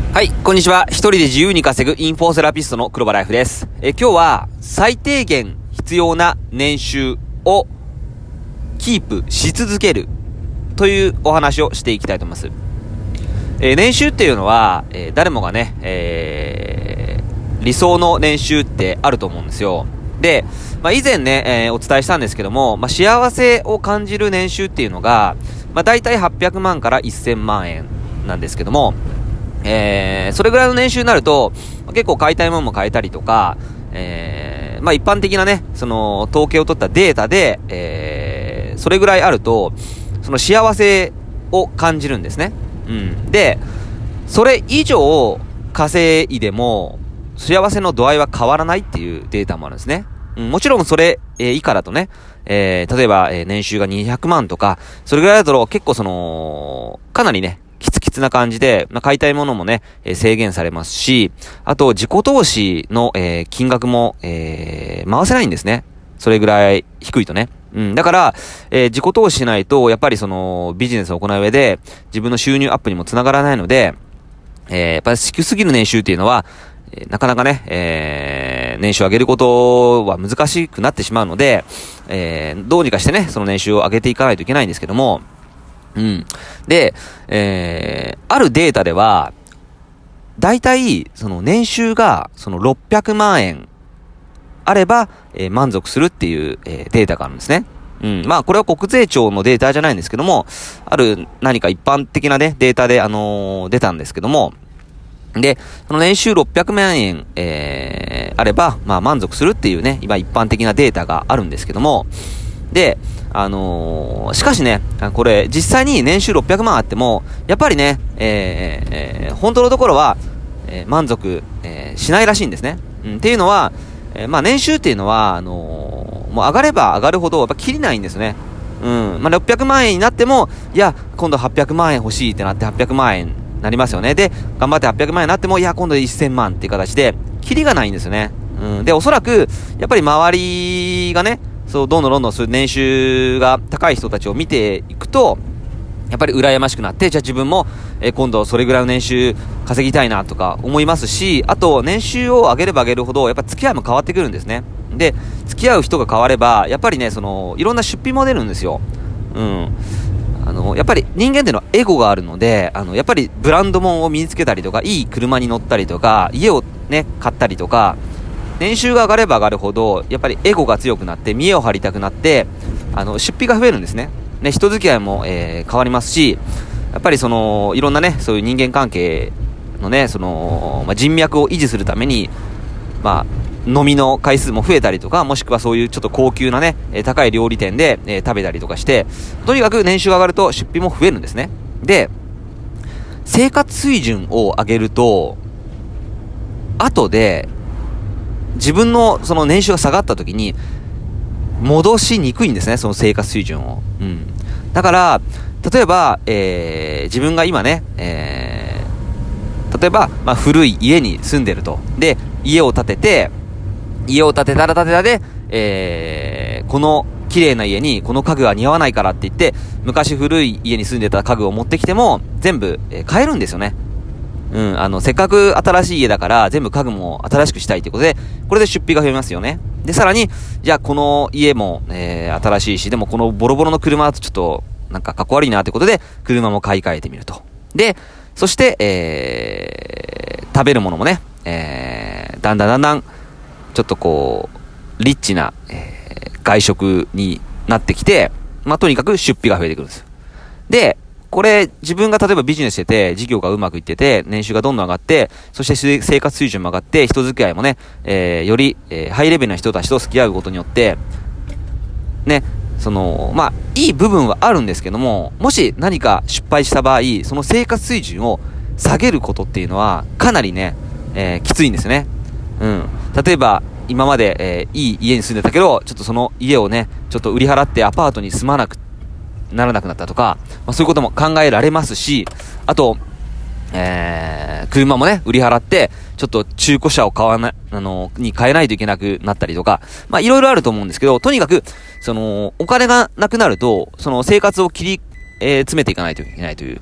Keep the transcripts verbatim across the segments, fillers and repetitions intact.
はい、こんにちは。一人で自由に稼ぐインフォセラピストの黒羽ライフです。え今日は最低限必要な年収をキープし続けるというお話をしていきたいと思います。えー、年収っていうのは、えー、誰もがね、えー、理想の年収ってあると思うんですよ。で、まあ、以前ね、えー、お伝えしたんですけども、まあ、幸せを感じる年収っていうのが、まあ、大体はっぴゃくまんからせんまんえんなんですけども、えー、それぐらいの年収になると、結構買いたいものも買えたりとか、えー、まあ一般的なね、その統計を取ったデータで、えー、それぐらいあると、その幸せを感じるんですね。うん。で、それ以上稼いでも、幸せの度合いは変わらないっていうデータもあるんですね。うん、もちろんそれ、えー、以下だとね、えー、例えば、えー、年収がにひゃくまんとか、それぐらいだと結構その、かなりね、キツキツな感じで、まあ、買いたいものもね、えー、制限されますし、あと自己投資の、えー、金額も、えー、回せないんですね。それぐらい低いとね。うん。だから、えー、自己投資しないと、やっぱりその、ビジネスを行う上で、自分の収入アップにもつながらないので、えー、やっぱり低すぎる年収っていうのは、えー、なかなかね、えー、年収を上げることは難しくなってしまうので、えー、どうにかしてね、その年収を上げていかないといけないんですけども、うん。で、えー、あるデータでは、だいたい、その年収が、そのろっぴゃくまんえんあれば、えー、満足するっていう、えー、データがあるんですね。うん。まあ、これは国税庁のデータじゃないんですけども、ある何か一般的なね、データで、あのー、出たんですけども、で、その年収ろっぴゃくまんえん、えー、あれば、まあ、満足するっていうね、今一般的なデータがあるんですけども、で、あのー、しかしね、これ、実際に年収ろっぴゃくまんあっても、やっぱりね、えーえー、本当のところは、えー、満足、えー、しないらしいんですね。うん、っていうのは、えー、まあ年収っていうのは、あのー、もう上がれば上がるほど、やっぱ切りないんですね。うん。まあろっぴゃくまんえんになっても、いや、今度はっぴゃくまんえん欲しいってなってはっぴゃくまんえんになりますよね。で、頑張ってはっぴゃくまんえんになっても、いや、今度せんまんっていう形で、切りがないんですよね。うん。で、おそらく、やっぱり周りがね、そう、どんどんどんどんそういう年収が高い人たちを見ていくと、やっぱり羨ましくなって、じゃあ自分も、えー、今度それぐらいの年収稼ぎたいなとか思いますし、あと年収を上げれば上げるほど、やっぱ付き合いも変わってくるんですね。で、付き合う人が変われば、やっぱりね、その、いろんな出費も出るんですよ。うん。あの、やっぱり人間っていうのはエゴがあるので、あの、やっぱりブランド物を身につけたりとか、いい車に乗ったりとか、家をね、買ったりとか、年収が上がれば上がるほど、やっぱりエゴが強くなって、見栄を張りたくなって、あの、出費が増えるんですね。ね、人付き合いも、えー、変わりますし、やっぱりその、いろんなね、そういう人間関係のね、その、まあ、人脈を維持するために、まあ、飲みの回数も増えたりとか、もしくはそういうちょっと高級なね、えー、高い料理店で、えー、食べたりとかして、とにかく年収が上がると出費も増えるんですね。で、生活水準を上げると、後で、自分のその年収が下がった時に戻しにくいんですね、その生活水準を。うん。だから、例えば、えー、自分が今ね、えー、例えば、まあ、古い家に住んでると。で、家を建てて、家を建てたら建てたで、えー、この綺麗な家にこの家具は似合わないからって言って、昔古い家に住んでた家具を持ってきても、全部、えー、買えるんですよね。うん、あの、せっかく新しい家だから、全部家具も新しくしたいということで、これで出費が増えますよね。で、さらに、じゃあこの家も、えー、新しいし、でもこのボロボロの車だとちょっと、なんかかっこ悪いなということで、車も買い替えてみると。で、そして、えー、食べるものもね、えー、だんだんだんだん、ちょっとこう、リッチな、えー、外食になってきて、まあ、とにかく出費が増えてくるんですよ。で、これ、自分が例えばビジネスしてて、事業がうまくいってて、年収がどんどん上がって、そして生活水準も上がって、人付き合いもね、えー、より、えー、ハイレベルな人たちと付き合うことによって、ね、その、まあ、いい部分はあるんですけども、もし何か失敗した場合、その生活水準を下げることっていうのは、かなりね、えー、きついんですね。うん。例えば、今まで、えー、いい家に住んでたけど、ちょっとその家をね、ちょっと売り払ってアパートに住まなくならなくなったとか、まあ、そういうことも考えられますし、あと、えー、車もね、売り払って、ちょっと中古車を買わな、あの、に買えないといけなくなったりとか、まあ、いろいろあると思うんですけど、とにかく、その、お金がなくなると、その生活を切り、えー、詰めていかないといけないという。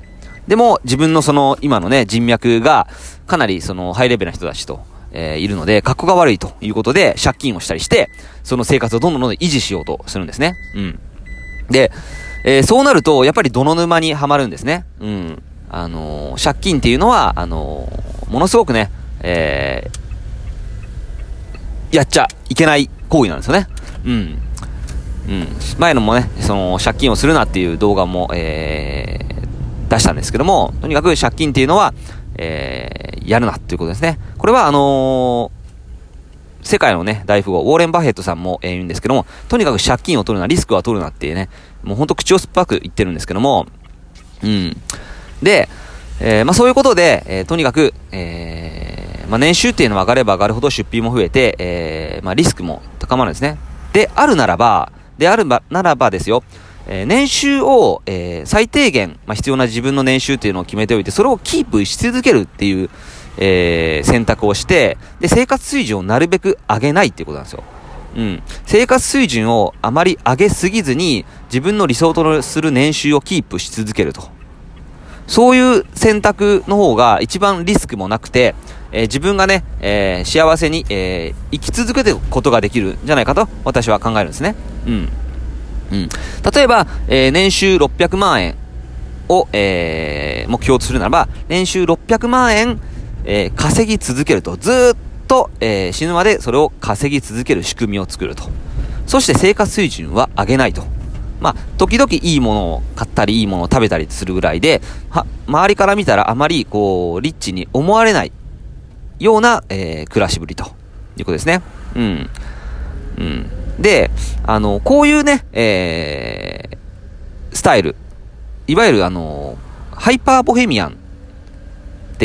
でも、自分のその、今のね、人脈が、かなりその、ハイレベルな人たちと、えー、いるので、格好が悪いということで、借金をしたりして、その生活をどんどんどんどん維持しようとするんですね。うん。で、えー、そうなると、やっぱり泥沼にはまるんですね。うん。あのー、借金っていうのは、あのー、ものすごくね、えー、やっちゃいけない行為なんですよね。うん。うん。前のもね、その、借金をするなっていう動画も、えー、出したんですけども、とにかく借金っていうのは、えー、やるなっていうことですね。これは、あのー、世界のね、大富豪、ウォーレン・バフェットさんも、えー、言うんですけども、とにかく借金を取るな、リスクは取るなってね、もうほんと口を酸っぱく言ってるんですけども、うん。で、えー、まあそういうことで、えー、とにかく、えー、まあ年収っていうのは上がれば上がるほど出費も増えて、えー、まあリスクも高まるんですね。で、あるならば、であるば、ならばですよ、えー、年収を、えー、最低限、まあ必要な自分の年収っていうのを決めておいて、それをキープし続けるっていう、えー、選択をして、で、生活水準をなるべく上げないっていうことなんですよ。うん。生活水準をあまり上げすぎずに、自分の理想とする年収をキープし続けると。そういう選択の方が一番リスクもなくて、えー、自分がね、えー、幸せに、えー、生き続けていくことができるんじゃないかと私は考えるんですね。うん。うん。例えば、えー、年収ろっぴゃくまんえんを、えー、目標とするならば、年収ろっぴゃくまんえん、えー、稼ぎ続けると。ずーっと、えー、死ぬまでそれを稼ぎ続ける仕組みを作ると。そして生活水準は上げないと。まあ、時々いいものを買ったり、いいものを食べたりするぐらいで、は、周りから見たらあまり、こう、リッチに思われないような、えー、暮らしぶりということですね。うん。うん。で、あの、こういうね、えー、スタイル、いわゆるあの、ハイパーボヘミアンって、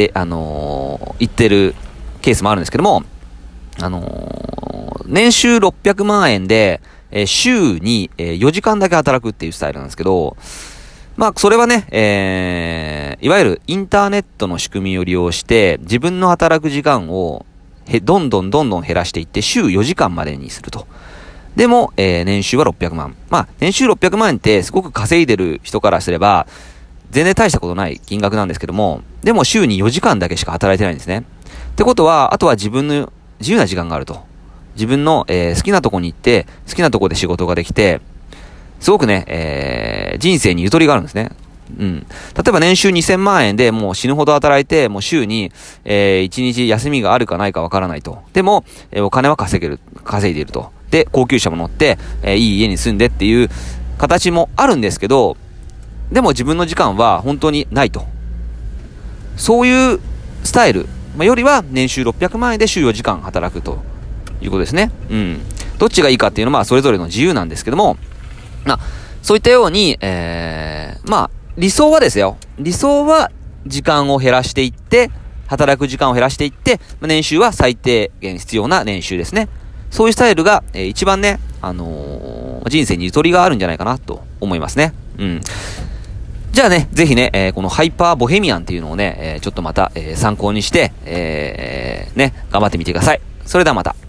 あのー、言ってるケースもあるんですけども、あのー、年収ろっぴゃくまんえんで、えー、週に、えー、よじかんだけ働くっていうスタイルなんですけど、まあ、それはね、えー、いわゆるインターネットの仕組みを利用して、自分の働く時間を、へ、どんどんどんどん減らしていって、週よじかんまでにすると。でも、えー、年収はろっぴゃくまん。まあ、年収ろっぴゃくまんえんってすごく稼いでる人からすれば、全然大したことない金額なんですけども、でも週によじかんだけしか働いてないんですね。ってことは、あとは自分の自由な時間があると。自分の、えー、好きなとこに行って、好きなとこで仕事ができて、すごくね、えー、人生にゆとりがあるんですね。うん。例えば年収にせんまんえんでもう死ぬほど働いて、もう週に、えー、いちにち休みがあるかないかわからないと。でも、えー、お金は稼げる、稼いでいると。で、高級車も乗って、えー、いい家に住んでっていう形もあるんですけど、でも自分の時間は本当にないと。そういうスタイル、まあ、よりは年収ろっぴゃくまんえんで週よじかん働くということですね。うん。どっちがいいかっていうのは、まあ、それぞれの自由なんですけども、まあ、そういったように、えー、まあ、理想はですよ。理想は時間を減らしていって、働く時間を減らしていって、年収は最低限必要な年収ですね。そういうスタイルが、えー、一番ね、あのー、人生にゆとりがあるんじゃないかなと思いますね。うん。じゃあね、ぜひね、えー、このハイパーボヘミアンっていうのをね、えー、ちょっとまた、えー、参考にして、えー、ね、頑張ってみてください。それではまた。